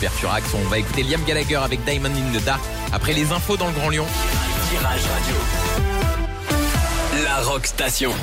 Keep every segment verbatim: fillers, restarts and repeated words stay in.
Super Furax. On va écouter Liam Gallagher avec Diamond in the Dark après les infos dans le Grand Lyon. Virage Radio, la Rock Station.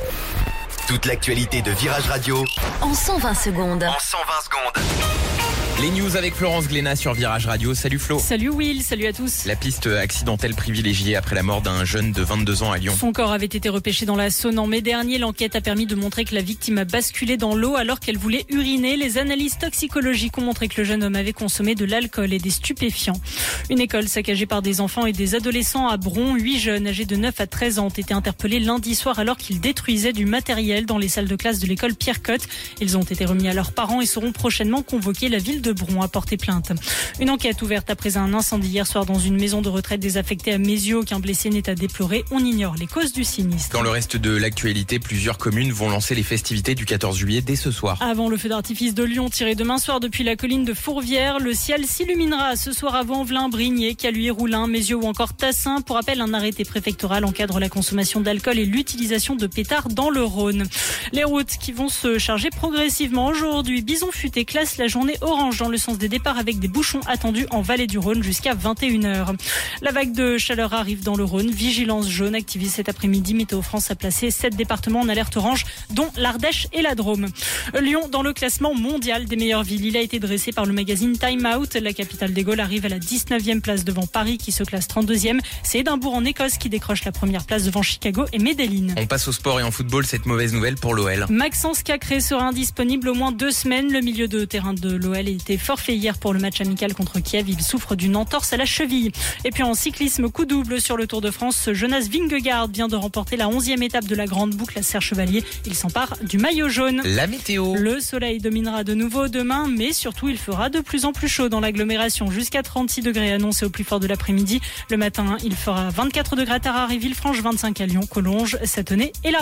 Toute l'actualité de Virage Radio en cent vingt secondes. En cent vingt secondes. Les news avec Florence Glénat sur Virage Radio. Salut Flo. Salut Will, salut à tous. La piste accidentelle privilégiée après la mort d'un jeune de vingt-deux ans à Lyon. Son corps avait été repêché dans la Saône en mai dernier. L'enquête a permis de montrer que la victime a basculé dans l'eau alors qu'elle voulait uriner. Les analyses toxicologiques ont montré que le jeune homme avait consommé de l'alcool et des stupéfiants. Une école saccagée par des enfants et des adolescents à Bron. Huit jeunes âgés de neuf à treize ans ont été interpellés lundi soir alors qu'ils détruisaient du matériel dans les salles de classe de l'école Pierre-Cotte. Ils ont été remis à leurs parents et seront prochainement convoqués. La ville de Bron a porté plainte. Une enquête ouverte après un incendie hier soir dans une maison de retraite désaffectée à Méziaux. Qu'un blessé n'est à déplorer. On ignore les causes du sinistre. Dans le reste de l'actualité, plusieurs communes vont lancer les festivités du quatorze juillet dès ce soir. Avant le feu d'artifice de Lyon tiré demain soir depuis la colline de Fourvière, le ciel s'illuminera ce soir à Vanvelin, Brignais, Caluire, Roulin, Méziaux ou encore Tassin. Pour rappel, un arrêté préfectoral encadre la consommation d'alcool et l'utilisation de pétards dans le Rhône. Les routes qui vont se charger progressivement aujourd'hui. Bison Futé classe la journée orange dans le sens des départs avec des bouchons attendus en vallée du Rhône jusqu'à vingt et une heures. La vague de chaleur arrive dans le Rhône. Vigilance jaune activée cet après-midi. Météo France a placé sept départements en alerte orange, dont l'Ardèche et la Drôme. Lyon dans le classement mondial des meilleures villes. Il a été dressé par le magazine Time Out. La capitale des Gaules arrive à la dix-neuvième place devant Paris qui se classe trente-deuxième. C'est Édimbourg en Écosse qui décroche la première place devant Chicago et Medellín. On passe au sport et en football, cette mauvaise nouvelle pour l'O L. Maxence Cacré sera indisponible au moins deux semaines. Le milieu de terrain de l'O L était forfait hier pour le match amical contre Kiev. Il souffre d'une entorse à la cheville. Et puis en cyclisme, coup double sur le Tour de France. Jonas Vingegaard vient de remporter la onzième étape de la grande boucle à Serre-Chevalier. Il s'empare du maillot jaune. La météo. Le soleil dominera de nouveau demain, mais surtout il fera de plus en plus chaud dans l'agglomération. Jusqu'à trente-six degrés annoncés au plus fort de l'après-midi. Le matin, il fera vingt-quatre degrés à Tarare et Villefranche, vingt-cinq à Lyon, Collonges, Sathonay et La